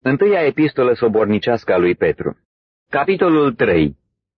Întâia epistolă sobornicească a lui Petru. Capitolul 3.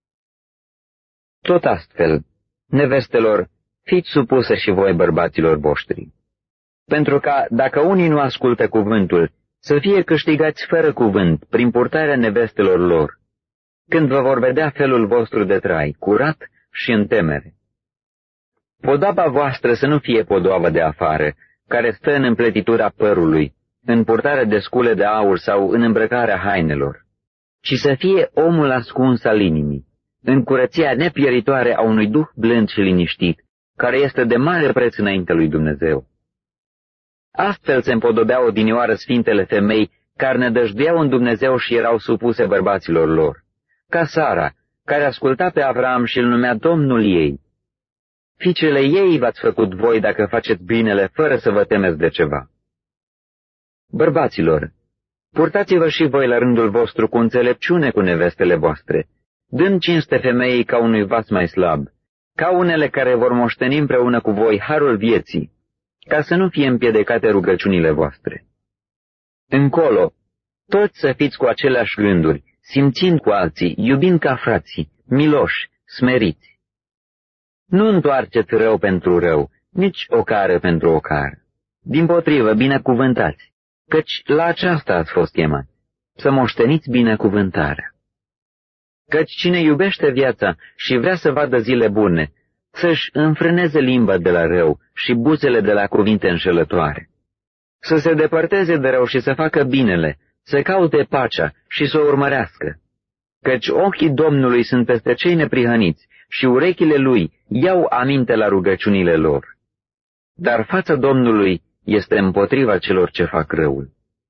Tot astfel, nevestelor, fiți supuse și voi bărbaților voștri. Pentru ca, dacă unii nu ascultă cuvântul, să fie câștigați fără cuvânt, prin purtarea nevestelor lor, când vă vor vedea felul vostru de trai, curat și în temere. Podoaba voastră să nu fie podoabă de afară, care stă în împletitura părului, în purtarea de scule de aur sau în îmbrăcarea hainelor, ci să fie omul ascuns al inimii, în curăția nepieritoare a unui duh blând și liniștit, care este de mare preț înaintea lui Dumnezeu. Astfel se împodobeau odinioară sfintele femei care nădăjduiau în Dumnezeu și erau supuse bărbaților lor, ca Sara, care asculta pe Avram și îl numea Domnul ei. Fiicele ei v-ați făcut voi dacă faceți binele fără să vă temeți de ceva. Bărbaților, purtați-vă și voi la rândul vostru cu înțelepciune cu nevestele voastre, dând cinste femeii ca unui vas mai slab, ca unele care vor moșteni împreună cu voi harul vieții, ca să nu fie împiedicate rugăciunile voastre. Încolo, toți să fiți cu aceleași gânduri, simțind cu alții, iubind ca frații, miloși, smeriți. Nu întoarceți rău pentru rău, nici ocară pentru ocară. Dimpotrivă, binecuvântați, căci la aceasta ați fost chemați, să moșteniți binecuvântarea. Căci cine iubește viața și vrea să vadă zile bune, să-și înfrâneze limba de la rău și buzele de la cuvinte înșelătoare. Să se depărteze de rău și să facă binele, să caute pacea și să o urmărească. Căci ochii Domnului sunt peste cei neprihăniți și urechile lui iau aminte la rugăciunile lor. Dar fața Domnului este împotriva celor ce fac răul.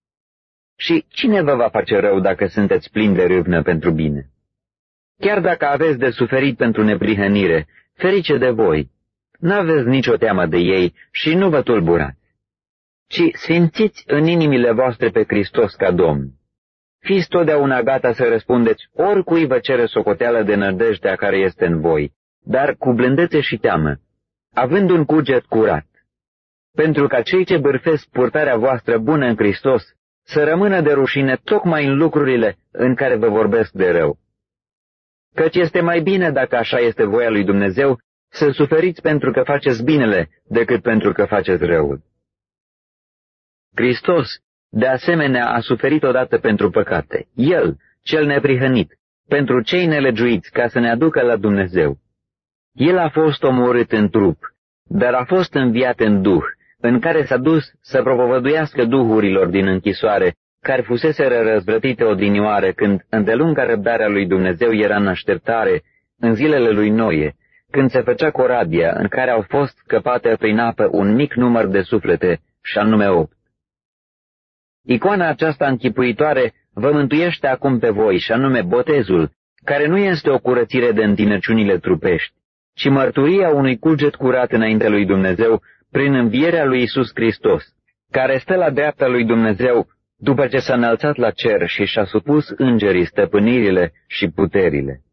Și cine vă va face rău dacă sunteți plini de râvnă pentru bine? Chiar dacă aveți de suferit pentru neprihănire, ferice de voi, n-aveți nicio teamă de ei și nu vă tulburați, ci sfințiți în inimile voastre pe Hristos ca Domn. Fiți totdeauna gata să răspundeți oricui vă cere socoteală de nădejdea care este în voi, dar cu blândețe și teamă, având un cuget curat, pentru ca cei ce bârfesc purtarea voastră bună în Hristos să rămână de rușine tocmai în lucrurile în care vă vorbesc de rău. Căci este mai bine, dacă așa este voia lui Dumnezeu, să suferiți pentru că faceți binele decât pentru că faceți răul. Hristos, de asemenea, a suferit odată pentru păcate, El, cel neprihănit, pentru cei nelegiuiți, ca să ne aducă la Dumnezeu. El a fost omorât în trup, dar a fost înviat în duh, în care s-a dus să propovăduiască duhurilor din închisoare, care fuseseră răzvrătite odinioare când îndelunga răbdarea lui Dumnezeu era în așteptare în zilele lui Noe, când se făcea corabia în care au fost scăpate prin apă un mic număr de suflete, și anume 8. Icoana aceasta închipuitoare vă mântuiește acum pe voi, și anume botezul, care nu este o curățire de întinăciunile trupești, ci mărturia unui cuget curat înaintea lui Dumnezeu prin învierea lui Iisus Hristos, care stă la dreapta lui Dumnezeu după ce s-a înălțat la cer și și-a supus îngerii stăpânirile și puterile.